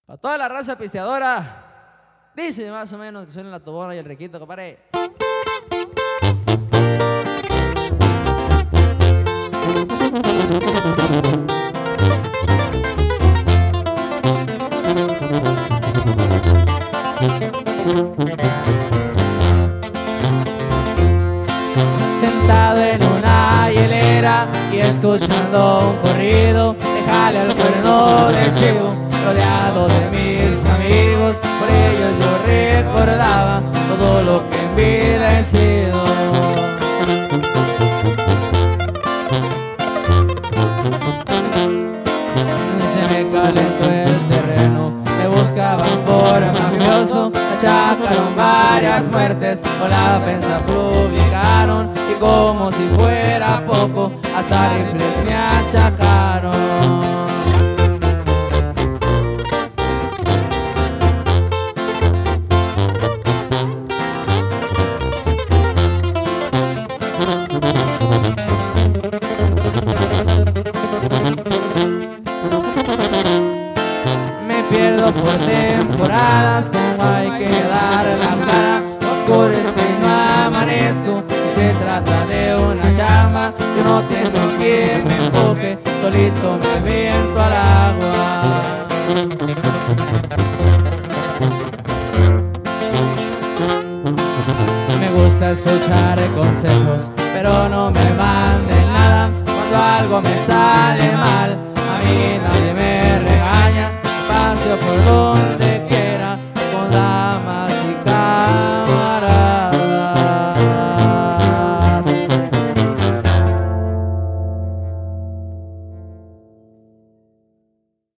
Para toda la raza pisteadora, dice más o menos que suena la tobona y el requito, compadre. Sentado en una hielera y escuchando un corrido, déjale al cuerno del chivo, rodeado de mis amigos. Por ellos yo recordaba todo lo que en vida he sido. Se me calentó el terreno, me buscaban por mafioso, me achacaron varias muertes, o la prensa publicaron, y como si fuera poco, hasta rifles me achacaron. Me pierdo por temporadas, como hay que dar la cara. Oscurece y no amanezco, si se trata de una llama, yo no tengo quien me empuje, solito me viento al agua. Me gusta escuchar consejos, pero no me manden nada. Cuando algo me sale mal, a mí nadie